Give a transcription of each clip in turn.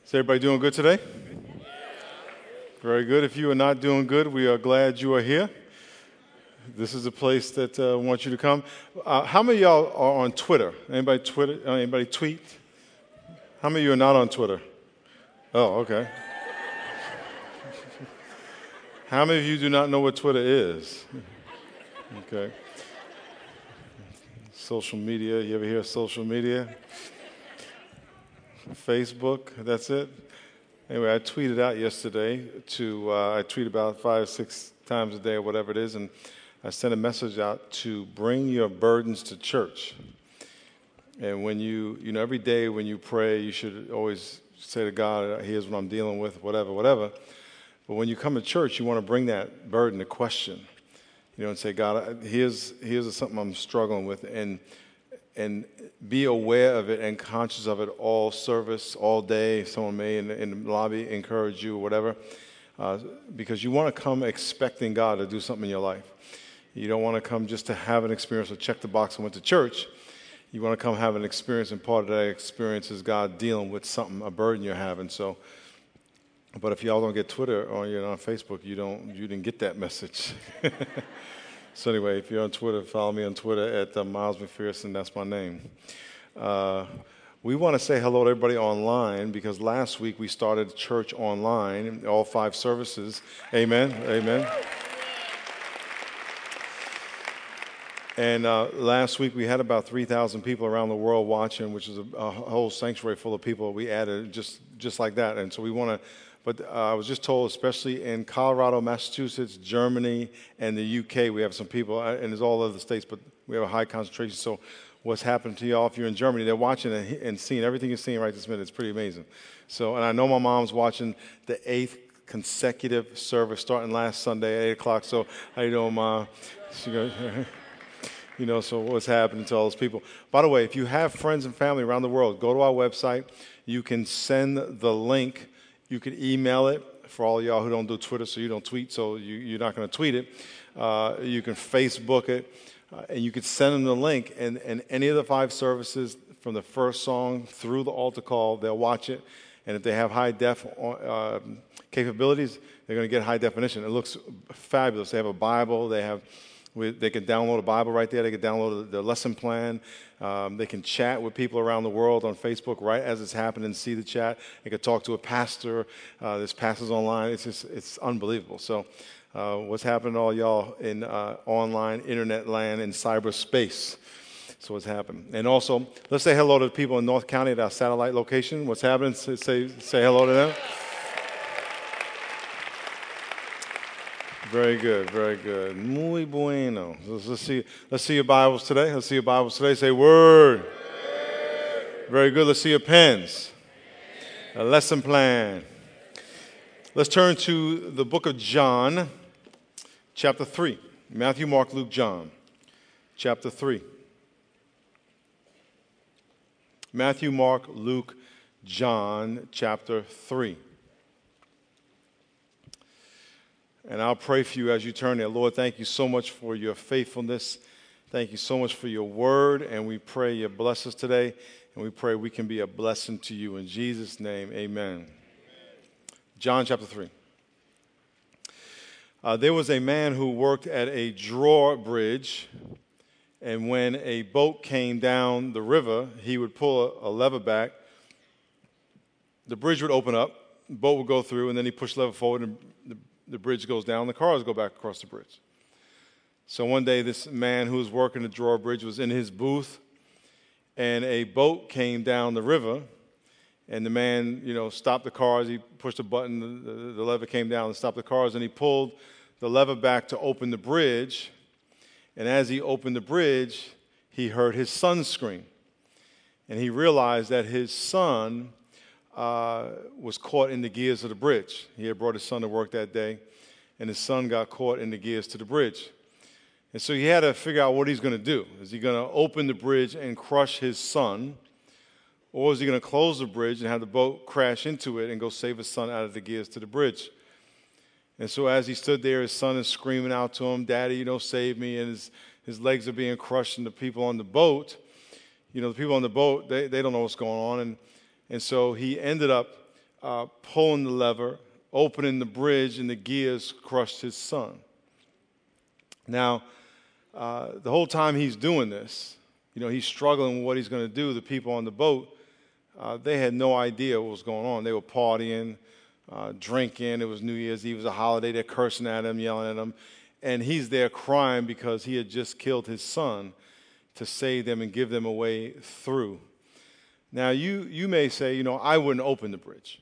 Is everybody doing good today? Very good. If you are not doing good, we are glad you are here. This is a place that wants you to come. How many of y'all are on Twitter? Anybody Twitter? Anybody tweet? How many of you are not on Twitter? Oh, okay. How many of you do not know what Twitter is? Okay. Social media. You ever hear of social media? Facebook, that's it. Anyway, I tweeted out yesterday I tweet about 5, 6 times a day or whatever it is, and I sent a message out to bring your burdens to church. And when every day when you pray, you should always say to God, here's what I'm dealing with, whatever. But when you come to church, you want to bring that burden to question, and say, God, here's something I'm struggling with, and be aware of it and conscious of it all service, all day. Someone may in the lobby encourage you or whatever, because you want to come expecting God to do something in your life. You don't want to come just to have an experience or check the box and went to church. You want to come have an experience, and part of that experience is God dealing with something, a burden you're having. So, but if y'all don't get Twitter or you're on Facebook, you didn't get that message. So anyway, if you're on Twitter, follow me on Twitter at Miles McPherson. That's my name. We want to say hello to everybody online because last week we started church online, all 5 services. Amen. Amen. And last week we had about 3,000 people around the world watching, which is a whole sanctuary full of people. We added just like that. And so we want to. But I was just told, especially in Colorado, Massachusetts, Germany, and the UK, we have some people, and there's all other states, but we have a high concentration. So what's happened to y'all if you're in Germany? They're watching and seeing everything you're seeing right this minute. It's pretty amazing. So, and I know my mom's watching the 8th consecutive service starting last Sunday at 8 o'clock. So how you doing, Ma? She goes, so what's happening to all those people? By the way, if you have friends and family around the world, go to our website. You can send the link. You can email it for all y'all who don't do Twitter, so you don't tweet, so you're not going to tweet it. You can Facebook it, and you can send them the link. And any of the 5 services, from the first song through the altar call, they'll watch it. And if they have high def capabilities, they're going to get high definition. It looks fabulous. They have a Bible. They can download a Bible right there. They can download the lesson plan. They can chat with people around the world on Facebook right as it's happening, see the chat. They can talk to a pastor. There's pastors online. It's unbelievable. So what's happening to all y'all in online internet land in cyberspace? So what's happening? And also, let's say hello to the people in North County at our satellite location. What's happening? Say hello to them. Very good, very good. Muy bueno. Let's see your Bibles today. Let's see your Bibles today. Say word. Very good. Let's see your pens. A lesson plan. Let's turn to the book of John, chapter 3. Matthew, Mark, Luke, John, chapter 3. Matthew, Mark, Luke, John, chapter 3. And I'll pray for you as you turn there. Lord, thank you so much for your faithfulness. Thank you so much for your word. And we pray you bless us today. And we pray we can be a blessing to you. In Jesus' name, amen. John chapter 3. There was a man who worked at a drawbridge. And when a boat came down the river, he would pull a lever back. The bridge would open up. The boat would go through. And then he pushed the lever forward and the bridge goes down, the cars go back across the bridge. So one day, this man who was working the drawbridge was in his booth, and a boat came down the river, and the man, stopped the cars. He pushed a button, the lever came down and stopped the cars, and he pulled the lever back to open the bridge. And as he opened the bridge, he heard his son scream. And he realized that his son was caught in the gears of the bridge. He had brought his son to work that day, and his son got caught in the gears to the bridge. And so he had to figure out what he's going to do. Is he going to open the bridge and crush his son, or is he going to close the bridge and have the boat crash into it and go save his son out of the gears to the bridge? And so as he stood there, his son is screaming out to him, "Daddy, save me," and his legs are being crushed, and the people on the boat, the people on the boat, they don't know what's going on, and so he ended up pulling the lever, opening the bridge, and the gears crushed his son. Now, the whole time he's doing this, he's struggling with what he's going to do. The people on the boat, they had no idea what was going on. They were partying, drinking. It was New Year's Eve. It was a holiday. They're cursing at him, yelling at him. And he's there crying because he had just killed his son to save them and give them a way through. Now, you may say, I wouldn't open the bridge.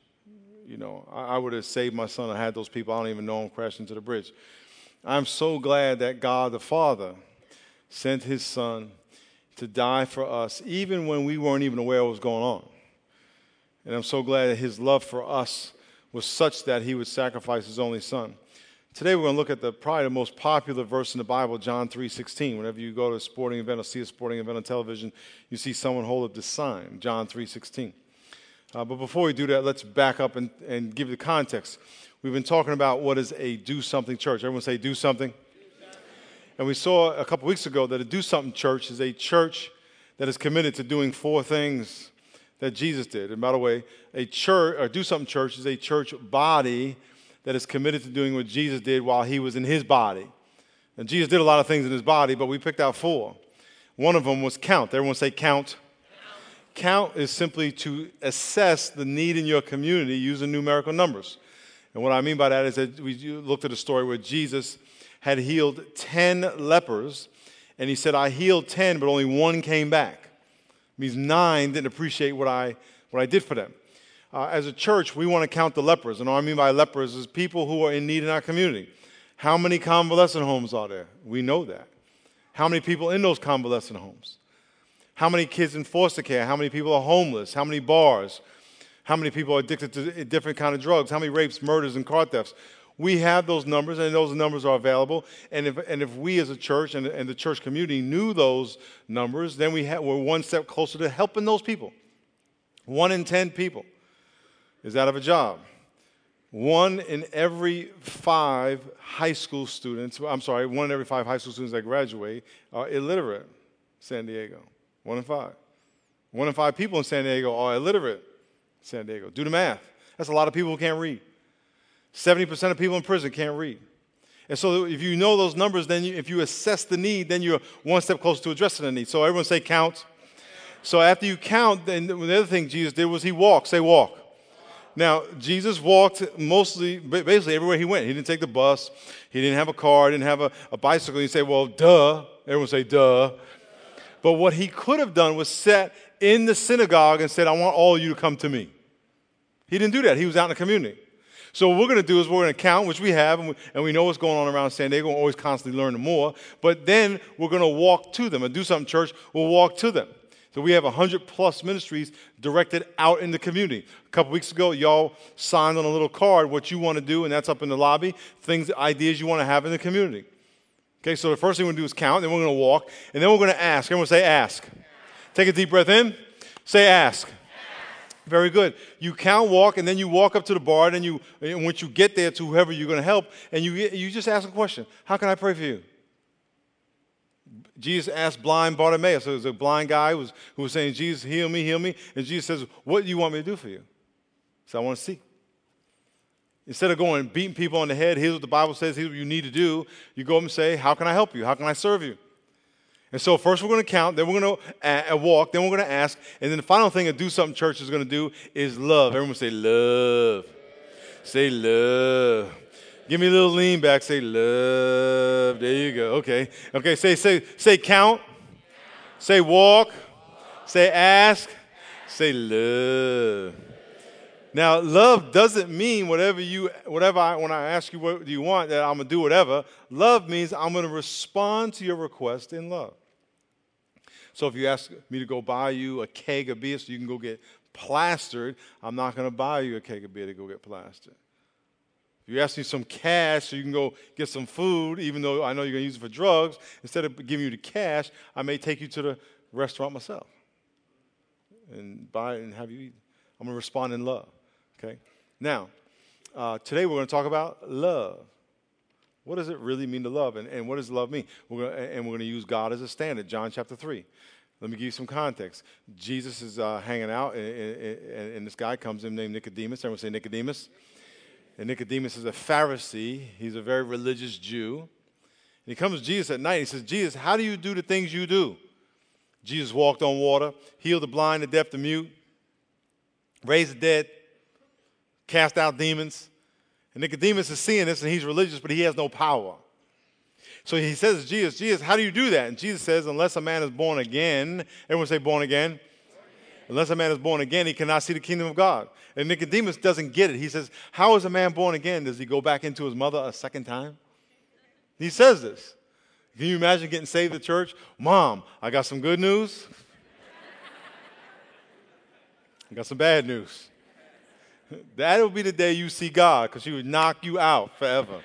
I would have saved my son. I had those people, I don't even know him, crash into the bridge. I'm so glad that God the Father sent his son to die for us, even when we weren't even aware of what was going on. And I'm so glad that his love for us was such that he would sacrifice his only son. Today we're going to look at probably the most popular verse in the Bible, John 3:16. Whenever you go to a sporting event or see a sporting event on television, you see someone hold up this sign, John 3:16. But before we do that, let's back up and give the context. We've been talking about what is a do-something church. Everyone say do something. And we saw a couple weeks ago that a do-something church is a church that is committed to doing 4 things that Jesus did. And by the way, a do-something church is a church body that is committed to doing what Jesus did while he was in his body. And Jesus did a lot of things in his body, but we picked out 4. One of them was count. Everyone say count. Count is simply to assess the need in your community using numerical numbers. And what I mean by that is that we looked at a story where Jesus had healed 10 lepers, and he said, I healed 10, but only 1 came back. It means 9 didn't appreciate what I did for them. As a church, we want to count the lepers, and what I mean by lepers is people who are in need in our community. How many convalescent homes are there? We know that. How many people in those convalescent homes? How many kids in foster care? How many people are homeless? How many bars? How many people are addicted to different kind of drugs? How many rapes, murders, and car thefts? We have those numbers, and those numbers are available. And if we as a church and the church community knew those numbers, then we're one step closer to helping those people. 1 in 10 people is out of a job. 1 in every 5 high school students, 1 in every 5 high school students that graduate are illiterate in San Diego. 1 in 5. 1 in 5 people in San Diego are illiterate. San Diego. Do the math. That's a lot of people who can't read. 70% of people in prison can't read. And so if you know those numbers, then if you assess the need, then you're one step closer to addressing the need. So everyone say count. So after you count, then the other thing Jesus did was he walked. Say walk. Now, Jesus walked basically everywhere he went. He didn't take the bus. He didn't have a car. He didn't have a bicycle. You say, well, duh. Everyone say duh. But what he could have done was sat in the synagogue and said, I want all of you to come to me. He didn't do that. He was out in the community. So what we're going to do is we're going to count, which we have, and we know what's going on around San Diego. We're always constantly learning more. But then we're going to walk to them. And Do Something Church will walk to them. So we have 100+ ministries directed out in the community. A couple weeks ago, y'all signed on a little card what you want to do, and that's up in the lobby, ideas you want to have in the community. Okay, so the first thing we're going to do is count, then we're going to walk, and then we're going to ask. Everyone say ask. Take a deep breath in. Say ask. Very good. You count, walk, and then you walk up to the bar, and once you get there to whoever you're going to help, and you just ask a question. How can I pray for you? Jesus asked blind Bartimaeus. So there was a blind guy who was saying, Jesus, heal me, heal me. And Jesus says, what do you want me to do for you? So I want to see. Instead of going and beating people on the head, here's what the Bible says, here's what you need to do. You go up and say, how can I help you? How can I serve you? And so first we're going to count, then we're going to walk, then we're going to ask, and then the final thing a Do Something Church is going to do is love. Everyone say love. Say love. Give me a little lean back. Say love. There you go. Okay. Okay. Say count. Say walk. Say ask. Say love. Now, love doesn't mean when I ask you what do you want, that I'm going to do whatever. Love means I'm going to respond to your request in love. So if you ask me to go buy you a keg of beer so you can go get plastered, I'm not going to buy you a keg of beer to go get plastered. If you ask me some cash so you can go get some food, even though I know you're going to use it for drugs, instead of giving you the cash, I may take you to the restaurant myself and buy it and have you eat. I'm going to respond in love. Okay? Now, today we're going to talk about love. What does it really mean to love, and what does love mean? We're going to use God as a standard, John chapter 3. Let me give you some context. Jesus is hanging out, and this guy comes in named Nicodemus. Everyone say Nicodemus. And Nicodemus is a Pharisee. He's a very religious Jew. And he comes to Jesus at night. He says, Jesus, how do you do the things you do? Jesus walked on water, healed the blind, the deaf, the mute, raised the dead, cast out demons. And Nicodemus is seeing this, and he's religious, but he has no power. So he says to Jesus, Jesus, how do you do that? And Jesus says, unless a man is born again, everyone say born again. Unless a man is born again, he cannot see the kingdom of God. And Nicodemus doesn't get it. He says, how is a man born again? Does he go back into his mother a second time? He says this. Can you imagine getting saved at church? Mom, I got some good news. I got some bad news. That'll be the day you see God, because he would knock you out forever.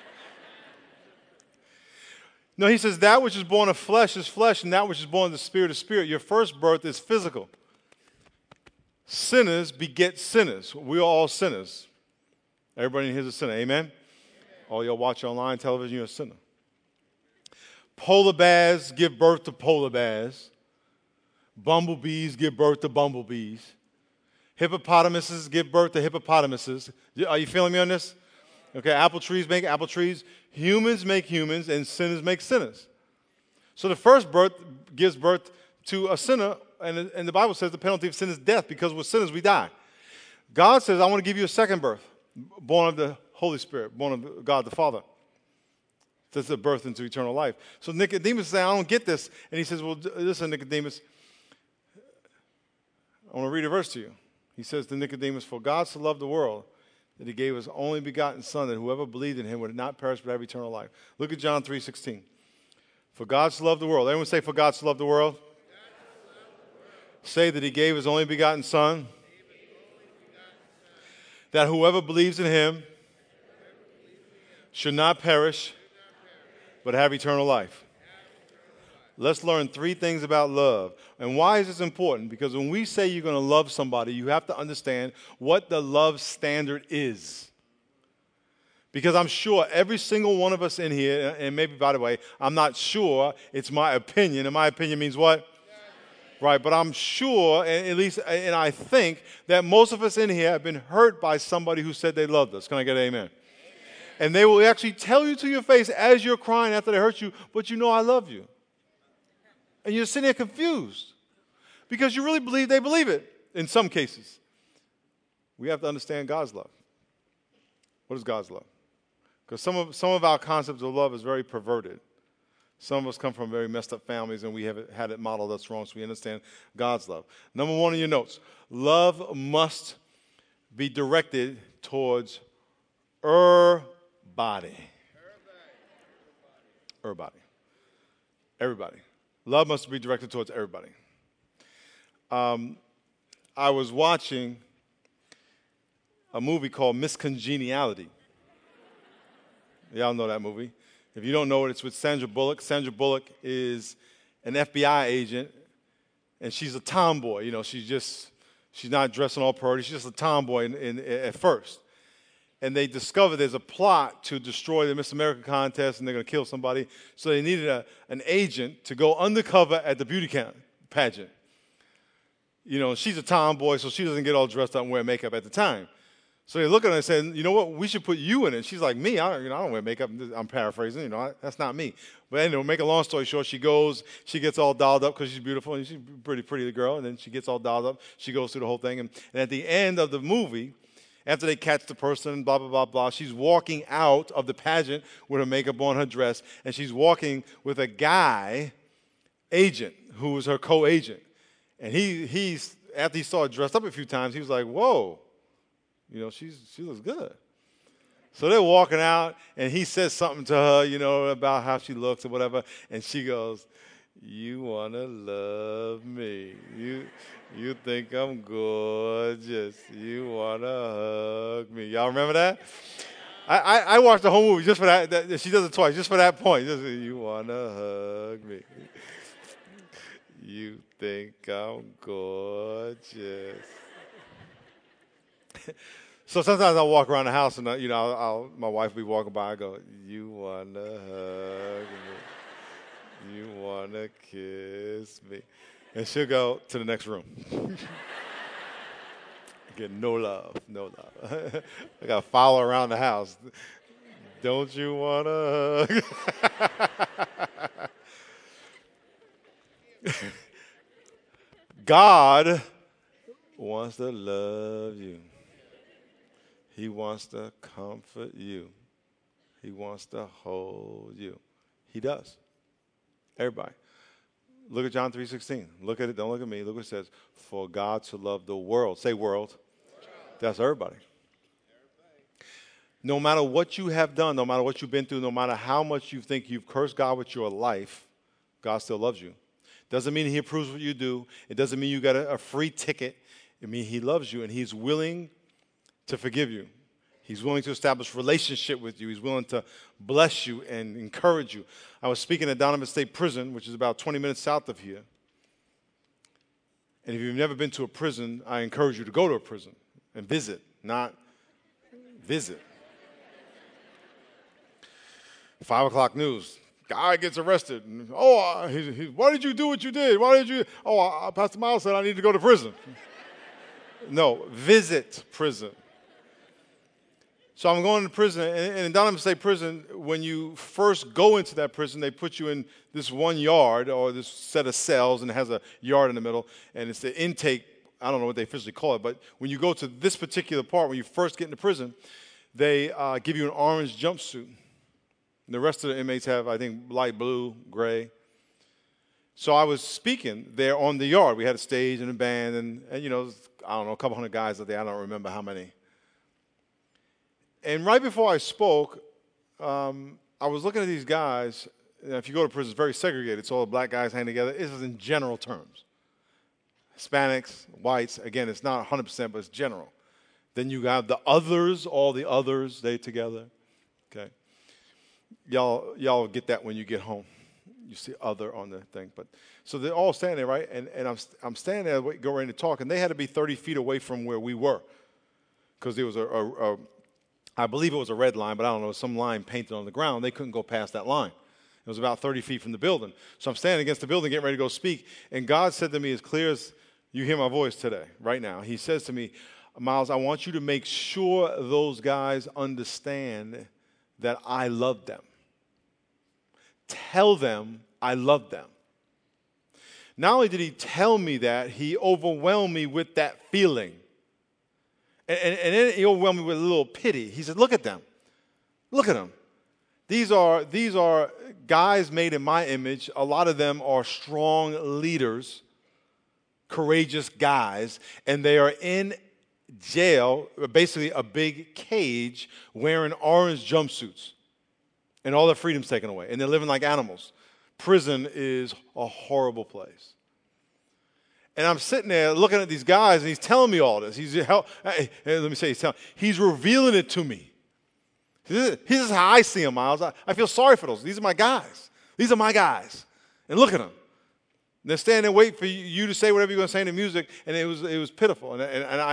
No, he says, that which is born of flesh is flesh, and that which is born of the spirit is spirit. Your first birth is physical. Sinners beget sinners. We are all sinners. Everybody in here is a sinner. Amen? All y'all watch online television, you're a sinner. Polar bears give birth to polar bears. Bumblebees give birth to bumblebees. Hippopotamuses give birth to hippopotamuses. Are you feeling me on this? Okay, apple trees make apple trees. Humans make humans, and sinners make sinners. So the first birth gives birth to a sinner, and the Bible says the penalty of sin is death, because we're sinners, we die. God says, I want to give you a second birth, born of the Holy Spirit, born of God the Father. That's a birth into eternal life. So Nicodemus says, I don't get this. And he says, well, listen, Nicodemus, I want to read a verse to you. He says to Nicodemus, for God so loved the world that he gave his only begotten Son, that whoever believed in him would not perish but have eternal life. Look at John 3:16. For God so loved the world. Everyone say, for God so loved the world. Say that he gave his only begotten Son, that whoever believes in him should not perish, but have eternal life. Let's learn 3 things about love. And why is this important? Because when we say you're going to love somebody, you have to understand what the love standard is. Because I'm sure every single one of us in here, and maybe, by the way, I'm not sure, it's my opinion, and my opinion means what? Right, but I'm sure, and I think, that most of us in here have been hurt by somebody who said they loved us. Can I get an amen? And they will actually tell you to your face as you're crying after they hurt you, but you know I love you. And you're sitting there confused because you really believe they believe it in some cases. We have to understand God's love. What is God's love? Because some of our concepts of love is very perverted. Some of us come from very messed up families, and we have had it modeled us wrong, so we understand God's love. Number 1 in your notes, love must be directed towards everybody. Everybody. Love must be directed towards everybody. I was watching a movie called Miss Congeniality. Y'all know that movie. If you don't know it, it's with Sandra Bullock. Sandra Bullock is an FBI agent, and she's a tomboy. You know, she's not dressing all pretty. She's just a tomboy at first. And they discover there's a plot to destroy the Miss America contest, and they're going to kill somebody. So they needed an agent to go undercover at the beauty pageant. You know, she's a tomboy, so she doesn't get all dressed up and wear makeup at the time. So they look at her and say, you know what, we should put you in it. She's like, me? I don't wear makeup. I'm paraphrasing, that's not me. But anyway, make a long story short, she gets all dolled up because she's beautiful, and she's a pretty girl, and then she gets all dolled up. She goes through the whole thing, and at the end of the movie, after they catch the person, blah, blah, blah, blah, she's walking out of the pageant with her makeup on, her dress, and she's walking with a guy agent who was her co-agent. And he's after he saw her dressed up a few times, he was like, whoa, she looks good. So they're walking out, and he says something to her, about how she looks or whatever, and she goes, you want to love me. You think I'm gorgeous. You want to hug me. Y'all remember that? I watched the whole movie just for that. She does it twice, just for that point. Just, you want to hug me. You think I'm gorgeous. So sometimes I'll walk around the house and, my wife will be walking by. I go, you want to hug me. You want to kiss me. And she'll go to the next room. Get no love, no love. I got to follow around the house. Don't you want to? God wants to love you. He wants to comfort you. He wants to hold you. He does. Everybody. Look at John 3:16. Look at it. Don't look at me. Look what it says. For God to love the world. Say world. That's everybody. No matter what you have done, no matter what you've been through, no matter how much you think you've cursed God with your life, God still loves you. Doesn't mean he approves what you do. It doesn't mean you got a free ticket. It means he loves you and he's willing to forgive you. He's willing to establish relationship with you. He's willing to bless you and encourage you. I was speaking at Donovan State Prison, which is about 20 minutes south of here. And if you've never been to a prison, I encourage you to go to a prison and visit, not visit. 5 o'clock news. Guy gets arrested. Oh, why did you do what you did? Why did you? Oh, Pastor Miles said I need to go to prison. No, visit prison. So I'm going to prison, and in Donovan State Prison, when you first go into that prison, they put you in this one yard or this set of cells, and it has a yard in the middle, and it's the intake. I don't know what they officially call it, but when you go to this particular part, when you first get into prison, they give you an orange jumpsuit. The rest of the inmates have, I think, light blue, gray. So I was speaking there on the yard. We had a stage and a band, and you know, I don't know, a couple hundred guys out there. I don't remember how many. And right before I spoke, I was looking at these guys. And if you go to prison, it's very segregated. So all the black guys hang together. This is in general terms. Hispanics, whites, again, it's not 100%, but it's general. Then you have the others, all the others, they together. Okay. Y'all get that when you get home. You see other on the thing. But so they're all standing there, right? And I'm standing there, go ready to talk, and they had to be 30 feet away from where we were. Because there was I believe it was a red line, but I don't know, some line painted on the ground. They couldn't go past that line. It was about 30 feet from the building. So I'm standing against the building, getting ready to go speak. And God said to me, as clear as you hear my voice today, right now, he says to me, Miles, I want you to make sure those guys understand that I love them. Tell them I love them. Not only did he tell me that, he overwhelmed me with that feeling. And then he overwhelmed me with a little pity. He said, look at them. Look at them. These are guys made in my image. A lot of them are strong leaders, courageous guys, and they are in jail, basically a big cage, wearing orange jumpsuits, and all their freedom's taken away, and they're living like animals. Prison is a horrible place. And I'm sitting there looking at these guys, and he's telling me all this. He's revealing it to me. This is how I see them, Miles. I feel sorry for those. These are my guys. These are my guys. And look at them. They're standing there waiting for you to say whatever you're going to say in the music, and it was pitiful. And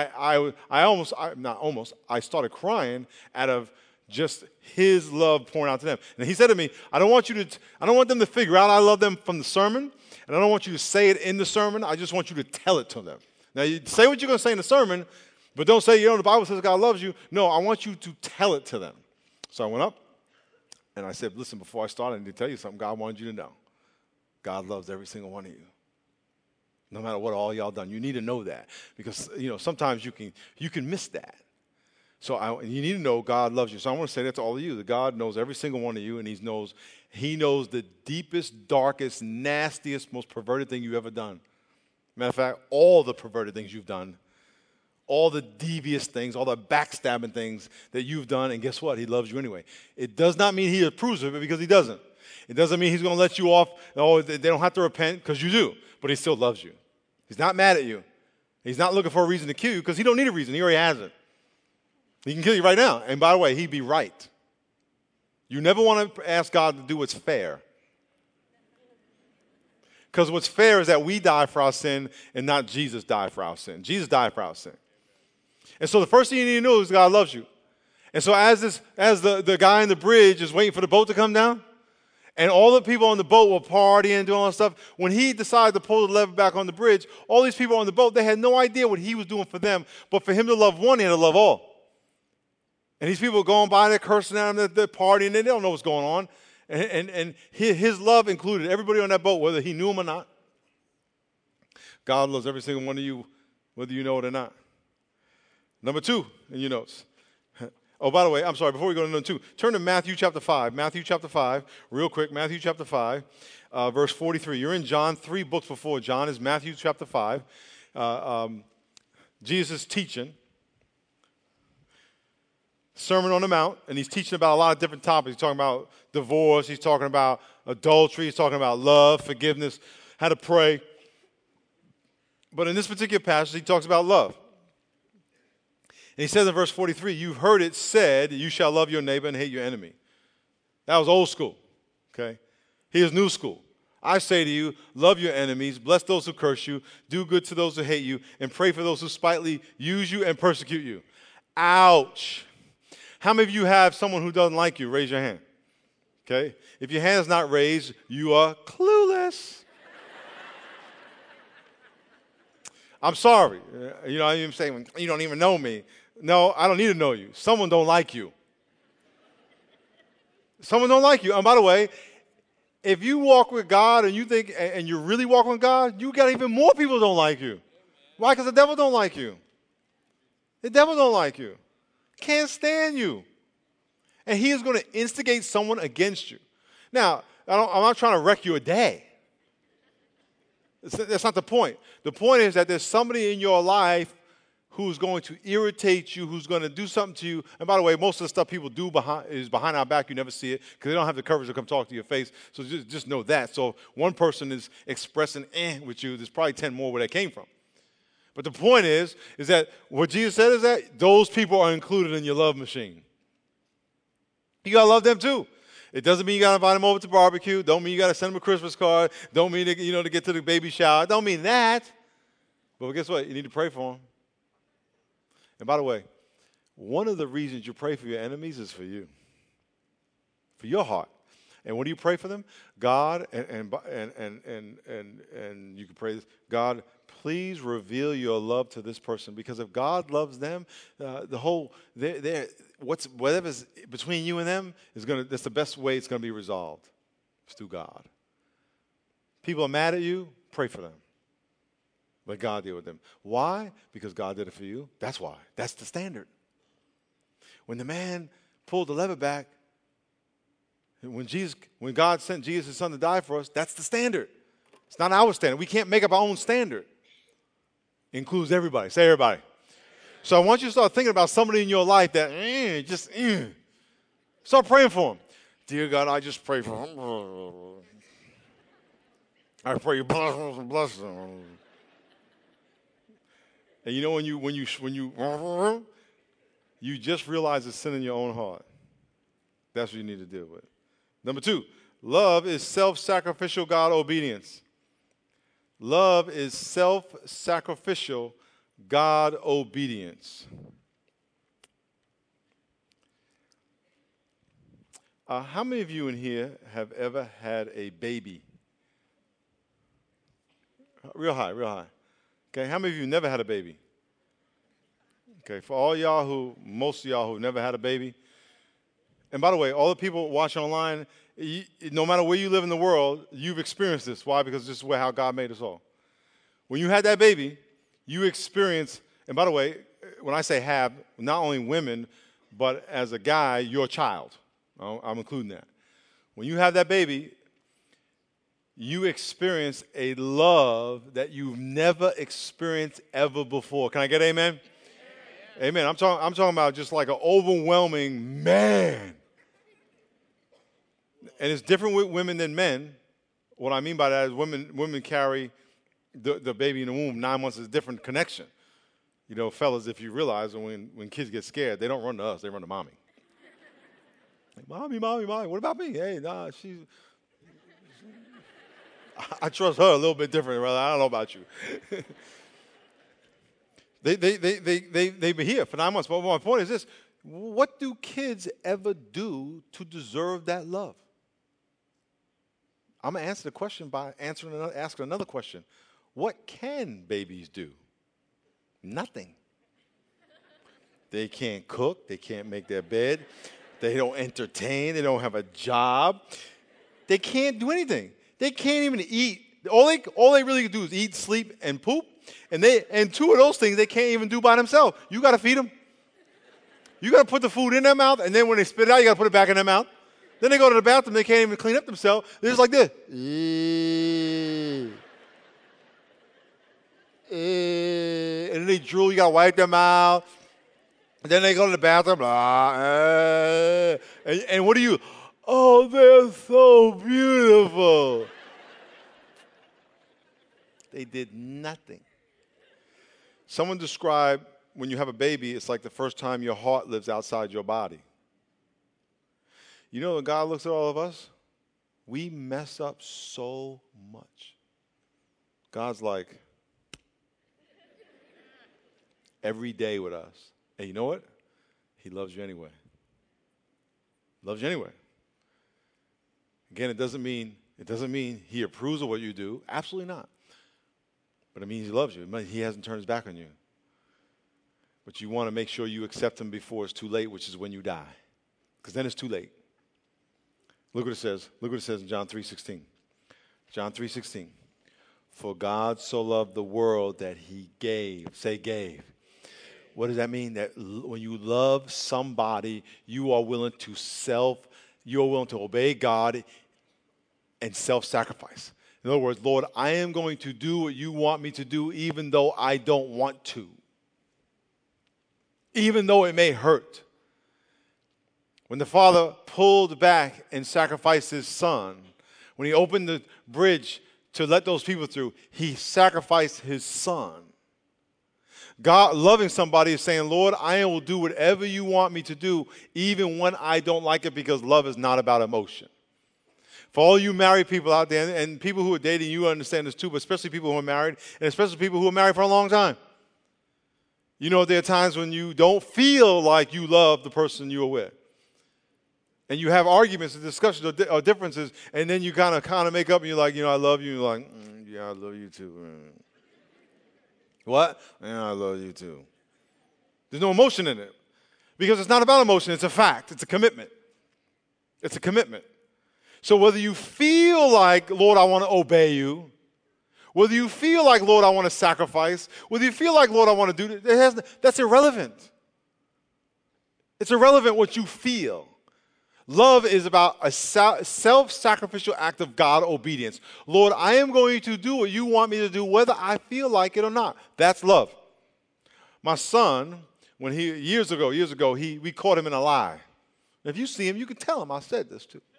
I started crying out of just his love pouring out to them. And he said to me, I don't want them to figure out I love them from the sermon, and I don't want you to say it in the sermon. I just want you to tell it to them. Now, you say what you're going to say in the sermon, but don't say, the Bible says God loves you. No, I want you to tell it to them. So I went up, and I said, listen, before I start, I need to tell you something God wanted you to know. God loves every single one of you. No matter what all y'all done. You need to know that. Because, sometimes you can miss that. So you need to know God loves you. So I want to say that to all of you, that God knows every single one of you, and He knows the deepest, darkest, nastiest, most perverted thing you've ever done. Matter of fact, all the perverted things you've done, all the devious things, all the backstabbing things that you've done, and guess what? He loves you anyway. It does not mean He approves of it, because He doesn't. It doesn't mean He's going to let you off. Oh, they don't have to repent, because you do. But He still loves you. He's not mad at you. He's not looking for a reason to kill you, because He don't need a reason. He already has it. He can kill you right now. And by the way, He'd be right. You never want to ask God to do what's fair. Because what's fair is that we die for our sin and not Jesus died for our sin. Jesus died for our sin. And so the first thing you need to know is God loves you. And so as the guy in the bridge is waiting for the boat to come down, And all the people on the boat were partying, doing all that stuff. When he decided to pull the lever back on the bridge, all these people on the boat, they had no idea what he was doing for them. But for him to love one, he had to love all. And these people going by, they're cursing at him, they're partying, they don't know what's going on. And his love included everybody on that boat, whether he knew him or not. God loves every single one of you, whether you know it or not. Number 2 in your notes. Oh, by the way, I'm sorry, before we go to number 2, turn to Matthew chapter 5. Matthew chapter 5, real quick, Matthew chapter 5, verse 43. You're in John, 3 books before John is Matthew chapter 5. Jesus is teaching, Sermon on the Mount, and he's teaching about a lot of different topics. He's talking about divorce, he's talking about adultery, he's talking about love, forgiveness, how to pray. But in this particular passage, he talks about love. And he says in verse 43, you've heard it said, you shall love your neighbor and hate your enemy. That was old school, okay? Here's new school. I say to you, love your enemies, bless those who curse you, do good to those who hate you, and pray for those who spitefully use you and persecute you. Ouch. How many of you have someone who doesn't like you? Raise your hand, okay? If your hand is not raised, you are clueless. I'm sorry. You know, I'm saying, you don't even know me. No, I don't need to know you. Someone don't like you. Someone don't like you. And by the way, if you walk with God and you think, and you're really walking with God, you got even more people don't like you. Why? Because the devil don't like you. The devil don't like you. Can't stand you. And he is going to instigate someone against you. Now, I'm not trying to wreck your day. That's not the point. The point is that there's somebody in your life who's going to irritate you, who's going to do something to you. And by the way, most of the stuff people do is behind our back. You never see it because they don't have the courage to come talk to your face. So just know that. So one person is expressing with you, there's probably 10 more where they came from. But the point is that what Jesus said is that those people are included in your love machine. You got to love them too. It doesn't mean you got to invite them over to barbecue. Don't mean you got to send them a Christmas card. Don't mean to get to the baby shower. Don't mean that. But guess what? You need to pray for them. And by the way, one of the reasons you pray for your enemies is for you, for your heart. And when do you pray for them? God, and you can pray this, God, please reveal your love to this person, because if God loves them, whatever's between you and them that's the best way it's going to be resolved. It's through God. People are mad at you, pray for them. Let God deal with them. Why? Because God did it for you. That's why. That's the standard. When the man pulled the lever back, when God sent Jesus, his son, to die for us, that's the standard. It's not our standard. We can't make up our own standard. It includes everybody. Say everybody. So I want you to start thinking about somebody in your life that start praying for them. Dear God, I just pray for them. I pray you bless them. And you know when you just realize the sin in your own heart. That's what you need to deal with. Number 2, love is self-sacrificial God obedience. Love is self-sacrificial God obedience. How many of you in here have ever had a baby? Real high, real high. Okay, how many of you never had a baby? Okay, for most of y'all who never had a baby. And by the way, all the people watching online, no matter where you live in the world, you've experienced this. Why? Because this is how God made us all. When you had that baby, you experience, and by the way, when I say have, not only women, but as a guy, your child. I'm including that. When you have that baby, you experience a love that you've never experienced ever before. Can I get amen? Amen. I'm talking about just like an overwhelming man. And it's different with women than men. What I mean by that is women carry the baby in the womb 9 months is a different connection. You know, fellas, if you realize when kids get scared, they don't run to us, they run to mommy. Like, mommy, what about me? Hey, nah, I trust her a little bit different, brother. I don't know about you. They've been here for 9 months. But my point is this: what do kids ever do to deserve that love? I'm going to answer the question by asking another question. What can babies do? Nothing. They can't cook. They can't make their bed. They don't entertain. They don't have a job. They can't do anything. They can't even eat. All they really do is eat, sleep, and poop. And two of those things they can't even do by themselves. You got to feed them. You got to put the food in their mouth, and then when they spit it out, you got to put it back in their mouth. Then they go to the bathroom. They can't even clean up themselves. They're just like this. And then they drool. You got to wipe their mouth. And then they go to the bathroom. And what do you? Oh, they're so beautiful. They did nothing. Someone described when you have a baby, it's like the first time your heart lives outside your body. You know, when God looks at all of us, we mess up so much. God's like, every day with us. And you know what? He loves you anyway. Loves you anyway. Again, it doesn't mean he approves of what you do. Absolutely not. But it means he loves you. It means he hasn't turned his back on you. But you want to make sure you accept him before it's too late, which is when you die. Because then it's too late. Look what it says. Look what it says in John 3:16. John 3:16. For God so loved the world that he gave. Say gave. What does that mean? That when you love somebody, you are willing to obey God and self-sacrifice. In other words, Lord, I am going to do what you want me to do even though I don't want to. Even though it may hurt. When the father pulled back and sacrificed his son, when he opened the bridge to let those people through, he sacrificed his son. God loving somebody is saying, Lord, I will do whatever you want me to do, even when I don't like it, because love is not about emotion. For all you married people out there, and people who are dating, you understand this too, but especially people who are married, and especially people who are married for a long time. You know, there are times when you don't feel like you love the person you are with. And you have arguments and discussions or differences, and then you kind of make up, and you're like, I love you. And you're like, yeah, I love you too. What? Yeah, I love you too. There's no emotion in it. Because it's not about emotion, it's a fact. It's a commitment. It's a commitment. So whether you feel like, Lord, I want to obey you, whether you feel like, Lord, I want to sacrifice, whether you feel like, Lord, I want to do this, that's irrelevant. It's irrelevant what you feel. Love is about a self-sacrificial act of God obedience. Lord, I am going to do what you want me to do, whether I feel like it or not. That's love. My son, when years ago, we caught him in a lie. If you see him, you can tell him I said this too.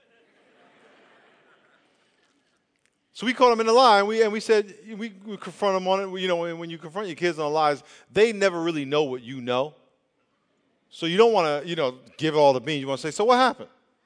So we caught him in a lie, and we said, we confront him on it. You know, when you confront your kids on lies, they never really know what you know. So you don't want to, give all the beans. You want to say, so what happened?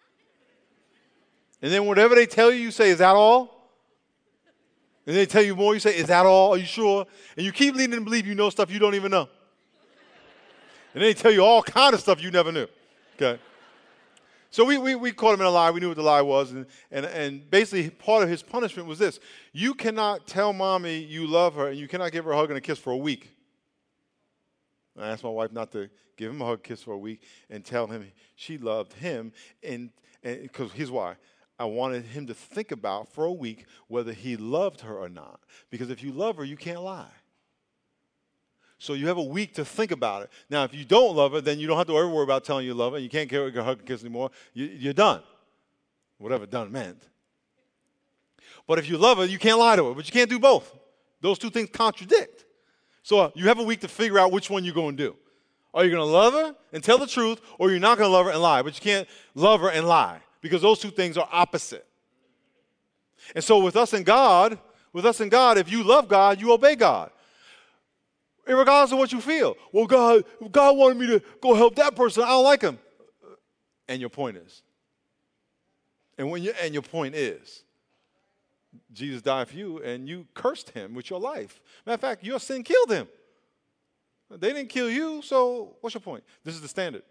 And then whatever they tell you, you say, is that all? And they tell you more, you say, is that all? Are you sure? And you keep leading them to believe you know stuff you don't even know. And then they tell you all kind of stuff you never knew. Okay? So we caught him in a lie. We knew what the lie was. And basically part of his punishment was this. You cannot tell mommy you love her, and you cannot give her a hug and a kiss for a week. I asked my wife not to give him a hug, kiss for a week, and tell him she loved him. And because here's why. I wanted him to think about for a week whether he loved her or not. Because if you love her, you can't lie. So you have a week to think about it. Now, if you don't love her, then you don't have to ever worry about telling you love her. You can't give her a hug and kiss anymore. You're done. Whatever done meant. But if you love her, you can't lie to her. But you can't do both. Those two things contradict. So you have a week to figure out which one you're going to do. Are you going to love her and tell the truth, or you're not going to love her and lie? But you can't love her and lie, because those two things are opposite. And so with us and God, if you love God, you obey God. Regardless of what you feel. Well, God wanted me to go help that person. I don't like him. And your point is. And your point is, Jesus died for you, and you cursed him with your life. Matter of fact, your sin killed him. They didn't kill you, so what's your point? This is the standard.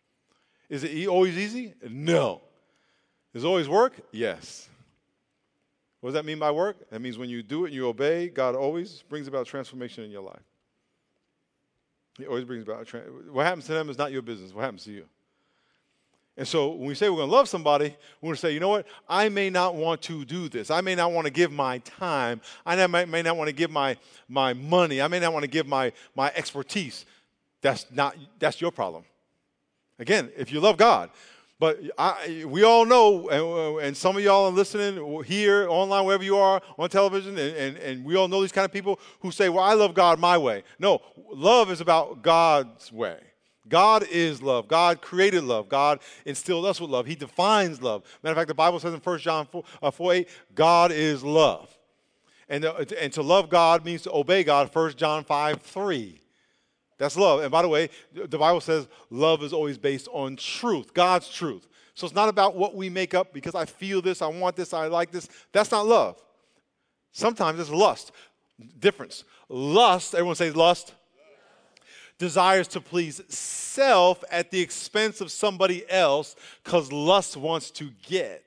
Is it always easy? No. Does it always work? Yes. What does that mean by work? That means when you do it and you obey, God always brings about transformation in your life. He always brings about what happens to them is not your business. What happens to you? And so when we say we're going to love somebody, we're going to say, you know what? I may not want to do this. I may not want to give my time. I may not want to give my money. I may not want to give my expertise. That's your problem. Again, if you love God. But we all know, and some of y'all are listening here, online, wherever you are, on television, and we all know these kind of people who say, well, I love God my way. No, love is about God's way. God is love. God created love. God instilled us with love. He defines love. Matter of fact, the Bible says in 1 John 4:8, God is love. And to love God means to obey God, 1 John 5:3. That's love. And by the way, the Bible says love is always based on truth, God's truth. So it's not about what we make up because I feel this, I want this, I like this. That's not love. Sometimes it's lust. Difference. Lust, everyone says lust, desires to please self at the expense of somebody else because lust wants to get.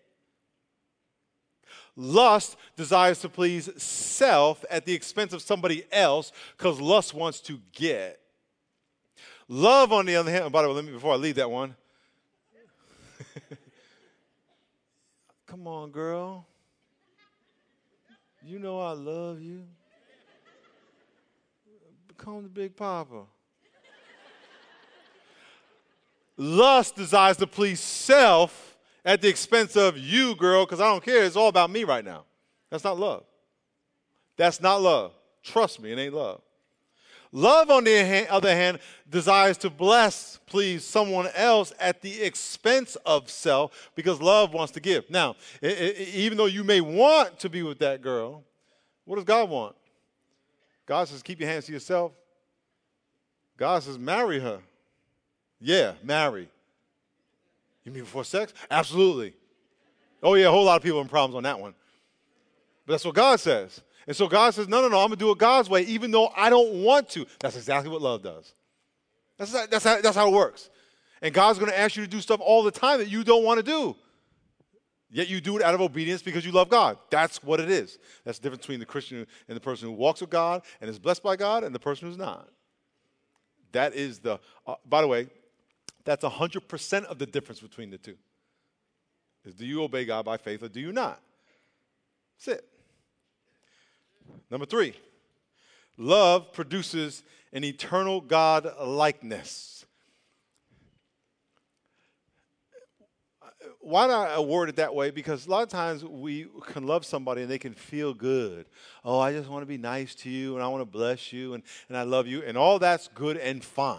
Lust desires to please self at the expense of somebody else because lust wants to get. Love, on the other hand, by the way, before I leave that one. Come on, girl. You know I love you. Become the Big Papa. Lust desires to please self at the expense of you, girl, because I don't care. It's all about me right now. That's not love. That's not love. Trust me, it ain't love. Love, on the other hand, desires to please someone else at the expense of self because love wants to give. Now, even though you may want to be with that girl, what does God want? God says, keep your hands to yourself. God says, marry her. Yeah, marry. You mean before sex? Absolutely. Oh, yeah, a whole lot of people have problems on that one. But that's what God says. And so God says, no, I'm going to do it God's way, even though I don't want to. That's exactly what love does. That's how it works. And God's going to ask you to do stuff all the time that you don't want to do. Yet you do it out of obedience because you love God. That's what it is. That's the difference between the Christian and the person who walks with God and is blessed by God and the person who's not. That is by the way, that's 100% of the difference between the two. Is do you obey God by faith or do you not? That's it. Number 3, love produces an eternal God likeness. Why do I word it that way? Because a lot of times we can love somebody and they can feel good. Oh, I just want to be nice to you and I want to bless you and I love you. And all that's good and fine.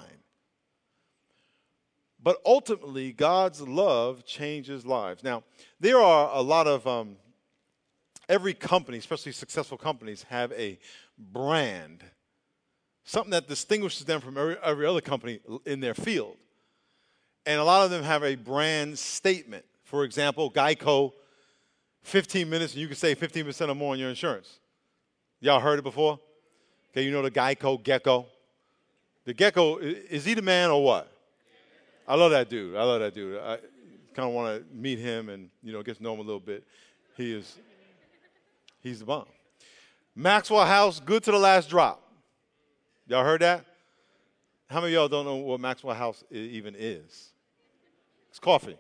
But ultimately, God's love changes lives. Now, there are a lot of, every company, especially successful companies, have a brand, something that distinguishes them from every other company in their field. And a lot of them have a brand statement. For example, Geico, 15 minutes, and you can save 15% or more on your insurance. Y'all heard it before? Okay, you know the Gecko. The Gecko, is he the man or what? I love that dude. I kind of want to meet him and, get to know him a little bit. He's the bomb. Maxwell House, good to the last drop. Y'all heard that? How many of y'all don't know what Maxwell House even is? It's coffee.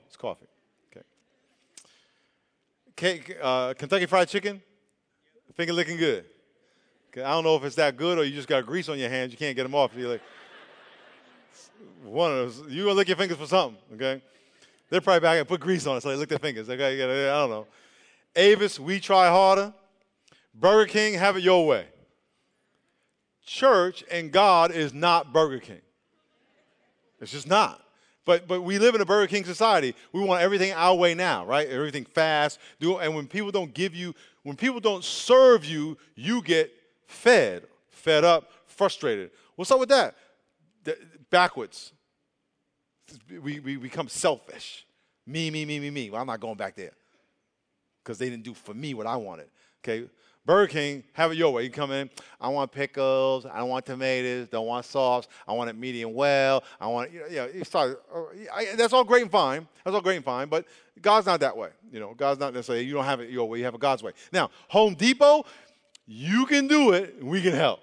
Okay. Kentucky Fried Chicken, finger licking good. Okay, I don't know if it's that good or you just got grease on your hands. You can't get them off. You're like, one of those. You're going to lick your fingers for something, okay? They're probably back and put grease on it, so they lick their fingers. Okay, I don't know. Avis, we try harder. Burger King, have it your way. Church and God is not Burger King. It's just not. But we live in a Burger King society. We want everything our way now, right? Everything fast. And when people don't serve you, you get fed up, frustrated. What's up with that? Backwards. We become selfish. Me. Well, I'm not going back there because they didn't do for me what I wanted. Okay, Burger King, have it your way. You come in, I want pickles, I don't want tomatoes, don't want sauce, I want it medium well, I want, you start, that's all great and fine. That's all great and fine, but God's not that way. God's not necessarily, you don't have it your way, you have it God's way. Now, Home Depot, you can do it, and we can help.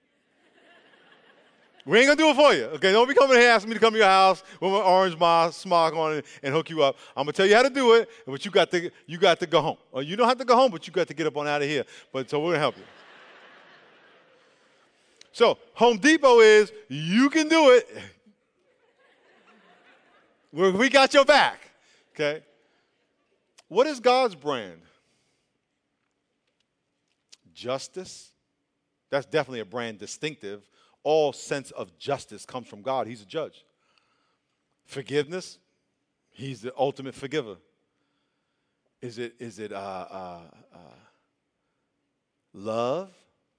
We ain't going to do it for you, okay? Don't be coming here asking me to come to your house with my orange smock on and hook you up. I'm going to tell you how to do it, but you got to go home. Or you don't have to go home, but you got to get up on out of here. So we're going to help you. So Home Depot is, you can do it. We got your back, okay? What is God's brand? Justice. That's definitely a brand distinctive. All sense of justice comes from God. He's a judge. Forgiveness, he's the ultimate forgiver. Is it love?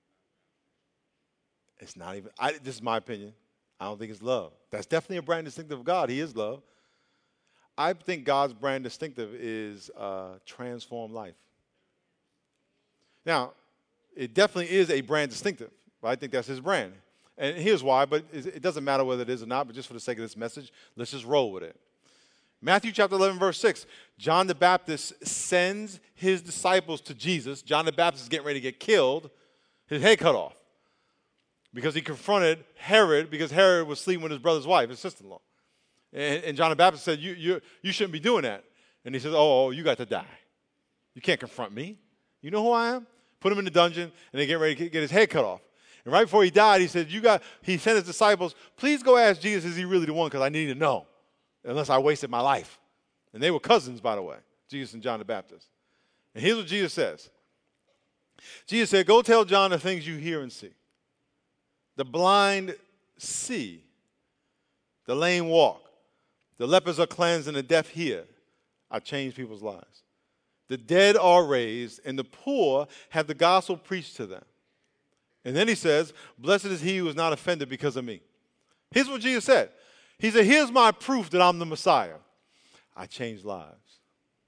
It's not even, this is my opinion. I don't think it's love. That's definitely a brand distinctive of God. He is love. I think God's brand distinctive is transformed life. Now, it definitely is a brand distinctive, but I think that's his brand. And here's why, but it doesn't matter whether it is or not, but just for the sake of this message, let's just roll with it. Matthew chapter 11, verse 6, John the Baptist sends his disciples to Jesus. John the Baptist is getting ready to get killed, his head cut off, because he confronted Herod, because Herod was sleeping with his brother's wife, his sister-in-law. And John the Baptist said, you shouldn't be doing that. And he says, oh, you got to die. You can't confront me. You know who I am? Put him in the dungeon, and they get ready to get his head cut off. And right before he died, he said, he sent his disciples, please go ask Jesus, is he really the one? Because I need to know, unless I wasted my life. And they were cousins, by the way, Jesus and John the Baptist. And here's what Jesus says. Jesus said, go tell John the things you hear and see. The blind see, the lame walk, the lepers are cleansed, and the deaf hear. I changed people's lives. The dead are raised, and the poor have the gospel preached to them. And then he says, blessed is he who is not offended because of me. Here's what Jesus said. He said, here's my proof that I'm the Messiah. I change lives.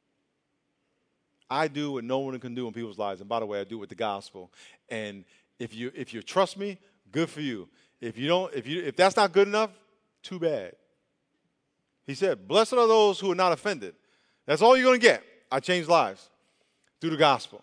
I do what no one can do in people's lives. And by the way, I do it with the gospel. And if you trust me, good for you. If that's not good enough, too bad. He said, blessed are those who are not offended. That's all you're going to get. I change lives through the gospel.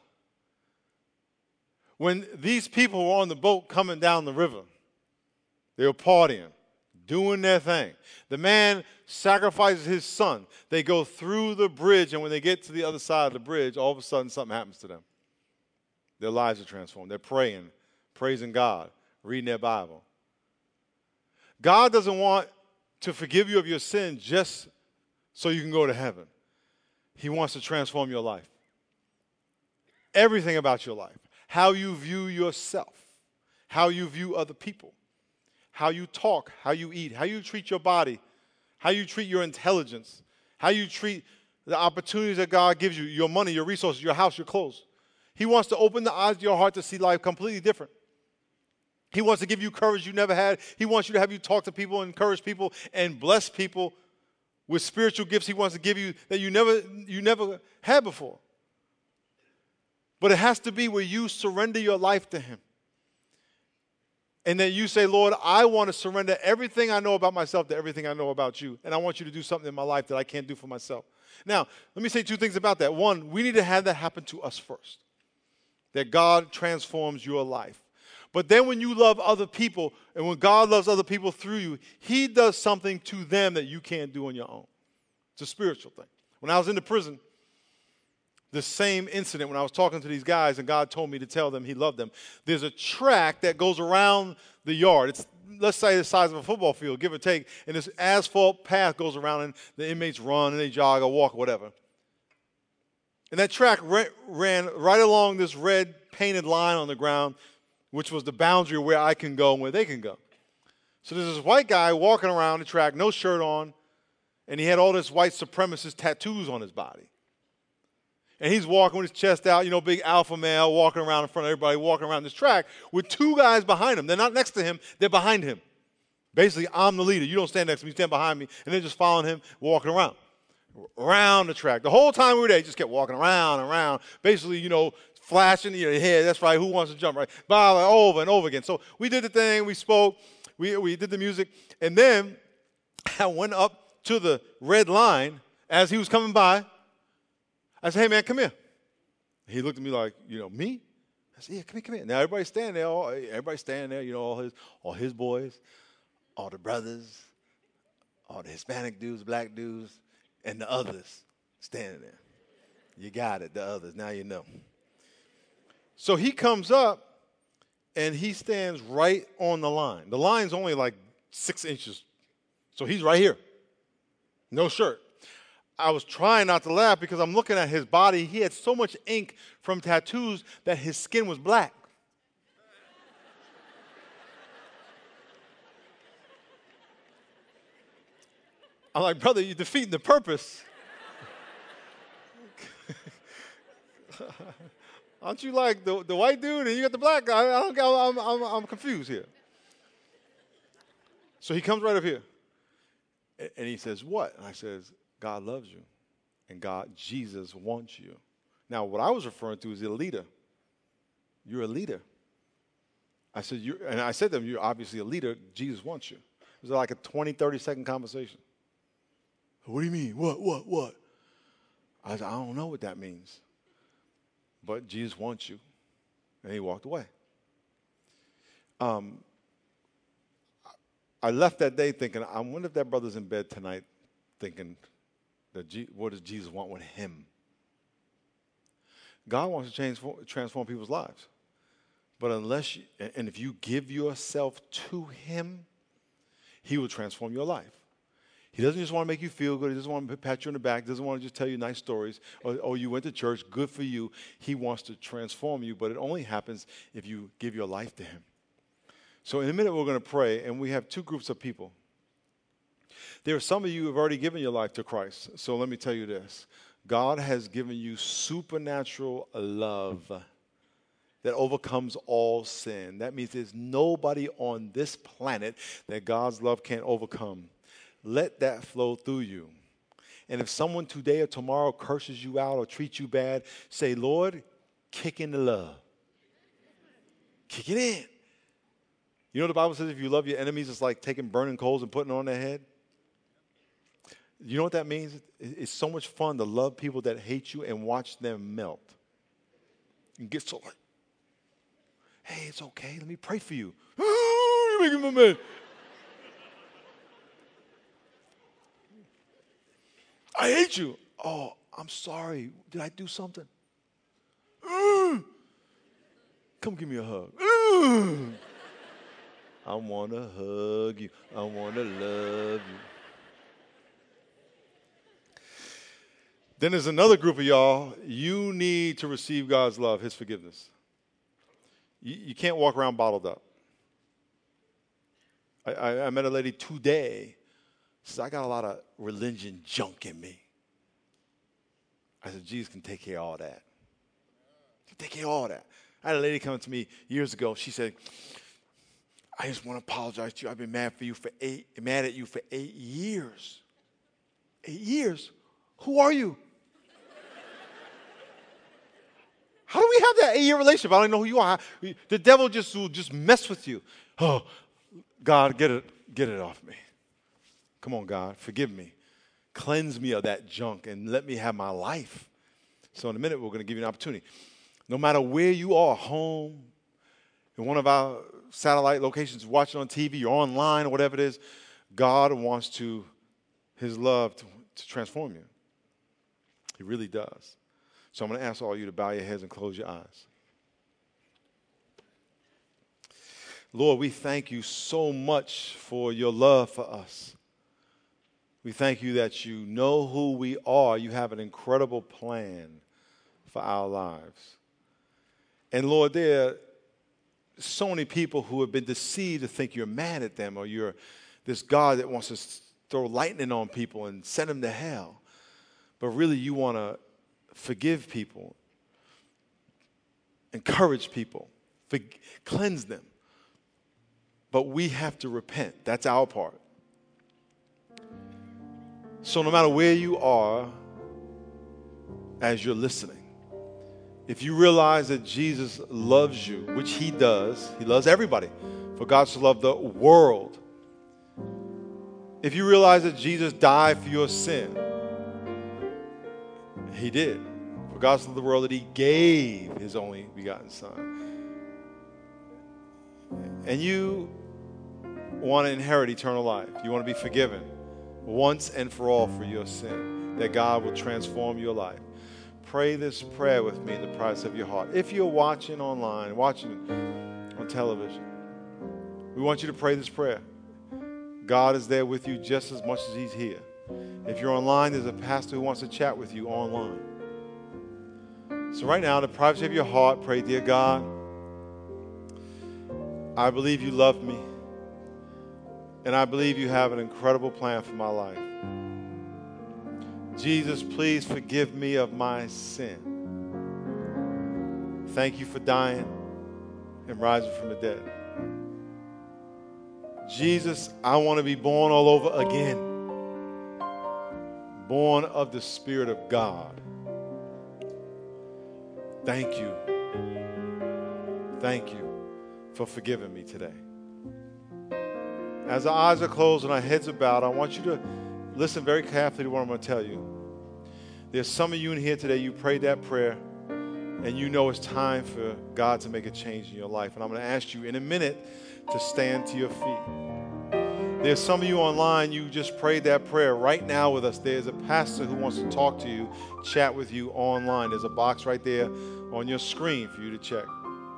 When these people were on the boat coming down the river, they were partying, doing their thing. The man sacrifices his son. They go through the bridge, and when they get to the other side of the bridge, all of a sudden something happens to them. Their lives are transformed. They're praying, praising God, reading their Bible. God doesn't want to forgive you of your sin just so you can go to heaven. He wants to transform your life. Everything about your life. How you view yourself, how you view other people, how you talk, how you eat, how you treat your body, how you treat your intelligence, how you treat the opportunities that God gives you, your money, your resources, your house, your clothes. He wants to open the eyes of your heart to see life completely different. He wants to give you courage you never had. He wants you to have you talk to people, encourage people, and bless people with spiritual gifts he wants to give you that you never had before. But it has to be where you surrender your life to him. And then you say, Lord, I want to surrender everything I know about myself to everything I know about you. And I want you to do something in my life that I can't do for myself. Now, let me say two things about that. One, we need to have that happen to us first. That God transforms your life. But then when you love other people, and when God loves other people through you, he does something to them that you can't do on your own. It's a spiritual thing. When I was in the prison, the same incident when I was talking to these guys and God told me to tell them he loved them. There's a track that goes around the yard. It's, let's say, the size of a football field, give or take. And this asphalt path goes around and the inmates run and they jog or walk or whatever. And that track ran right along this red painted line on the ground, which was the boundary of where I can go and where they can go. So there's this white guy walking around the track, no shirt on, and he had all this white supremacist tattoos on his body. And he's walking with his chest out, big alpha male, walking around in front of everybody, walking around this track with two guys behind him. They're not next to him, they're behind him. Basically, I'm the leader. You don't stand next to me, you stand behind me. And they're just following him, walking around the track. The whole time we were there, he just kept walking around and around, basically, flashing in your head. That's right. Who wants to jump, right? Bob, over and over again. So we did the thing. We spoke. We did the music. And then I went up to the red line as he was coming by. I said, hey, man, come here. He looked at me like, me? I said, yeah, come here. Now, everybody's standing there. All his boys, all the brothers, all the Hispanic dudes, black dudes, and the others standing there. You got it, the others. Now you know. So he comes up, and he stands right on the line. The line's only like 6 inches. So he's right here. No shirt. I was trying not to laugh because I'm looking at his body. He had so much ink from tattoos that his skin was black. I'm like, brother, you're defeating the purpose. Aren't you like the white dude and you got the black guy? I'm confused here. So he comes right up here. And he says, what? And I says, God loves you. And Jesus wants you. Now, what I was referring to is a leader. You're a leader. I said, I said to him, you're obviously a leader. Jesus wants you. It was like a 20, 30-second conversation. What do you mean? What? I said, I don't know what that means. But Jesus wants you. And he walked away. I left that day thinking, I wonder if that brother's in bed tonight thinking, what does Jesus want with him? God wants to transform people's lives. But if you give yourself to him, he will transform your life. He doesn't just want to make you feel good. He doesn't want to pat you on the back. He doesn't want to just tell you nice stories. Or you went to church, good for you. He wants to transform you, but it only happens if you give your life to him. So in a minute, we're going to pray, and we have two groups of people. There are some of you who have already given your life to Christ. So let me tell you this. God has given you supernatural love that overcomes all sin. That means there's nobody on this planet that God's love can't overcome. Let that flow through you. And if someone today or tomorrow curses you out or treats you bad, say, Lord, kick in the love. Kick it in. You know the Bible says if you love your enemies, it's like taking burning coals and putting it on their head? You know what that means? It's so much fun to love people that hate you and watch them melt. And get so like, hey, it's okay. Let me pray for you. You're making my man. I hate you. Oh, I'm sorry. Did I do something? Come give me a hug. I want to hug you. I want to love you. Then there's another group of y'all. You need to receive God's love, his forgiveness. You can't walk around bottled up. I met a lady today. She said, I got a lot of religion junk in me. I said, Jesus can take care of all that. He can take care of all that. I had a lady come to me years ago. She said, I just want to apologize to you. I've been mad at you for 8 years. 8 years? Who are you? How do we have that 8-year relationship? I don't know who you are. The devil will just mess with you. Oh, God, get it off me. Come on, God, forgive me. Cleanse me of that junk and let me have my life. So in a minute, we're going to give you an opportunity. No matter where you are, home, in one of our satellite locations, watching on TV, or online, or whatever it is, God wants his love to transform you. He really does. So I'm going to ask all of you to bow your heads and close your eyes. Lord, we thank you so much for your love for us. We thank you that you know who we are. You have an incredible plan for our lives. And Lord, there are so many people who have been deceived to think you're mad at them, or you're this God that wants to throw lightning on people and send them to hell. But really, you want to forgive people, encourage people, cleanse them. But we have to repent. That's our part. So no matter where you are, as you're listening, if you realize that Jesus loves you, which he does, he loves everybody, for God so loved the world. If you realize that Jesus died for your sin, he did. For God so loved the world that he gave his only begotten Son. And you want to inherit eternal life. You want to be forgiven once and for all for your sin, that God will transform your life. Pray this prayer with me in the privacy of your heart. If you're watching online, watching on television, we want you to pray this prayer. God is there with you just as much as he's here. If you're online, there's a pastor who wants to chat with you online. So right now, in the privacy of your heart, pray, dear God, I believe you love me, and I believe you have an incredible plan for my life. Jesus, please forgive me of my sin. Thank you for dying and rising from the dead. Jesus, I want to be born all over again. Born of the Spirit of God. Thank you. Thank you for forgiving me today. As our eyes are closed and our heads are bowed, I want you to listen very carefully to what I'm going to tell you. There's some of you in here today, you prayed that prayer, and you know it's time for God to make a change in your life. And I'm going to ask you in a minute to stand to your feet. There's some of you online, you just prayed that prayer right now with us. There's a pastor who wants to talk to you, chat with you online. There's a box right there on your screen for you to check.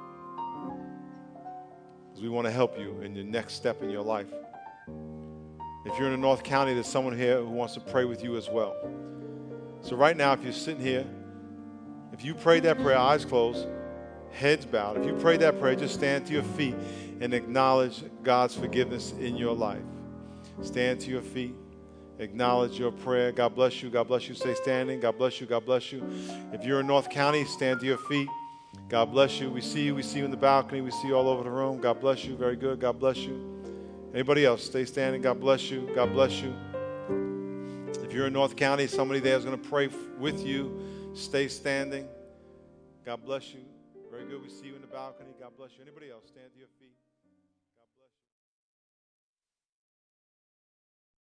Because we want to help you in your next step in your life. If you're in the North County, there's someone here who wants to pray with you as well. So right now, if you're sitting here, if you prayed that prayer, eyes closed, heads bowed, if you prayed that prayer, just stand to your feet and acknowledge God's forgiveness in your life. Stand to your feet. Acknowledge your prayer. God bless you. God bless you. Stay standing. God bless you. God bless you. If you're in North County, stand to your feet. God bless you. We see you. We see you in the balcony. We see you all over the room. God bless you. Very good. God bless you. Anybody else? Stay standing. God bless you. God bless you. If you're in North County, somebody there is going to pray with you. Stay standing. God bless you. Very good. We see you in the balcony. God bless you. Anybody else? Stand to your feet.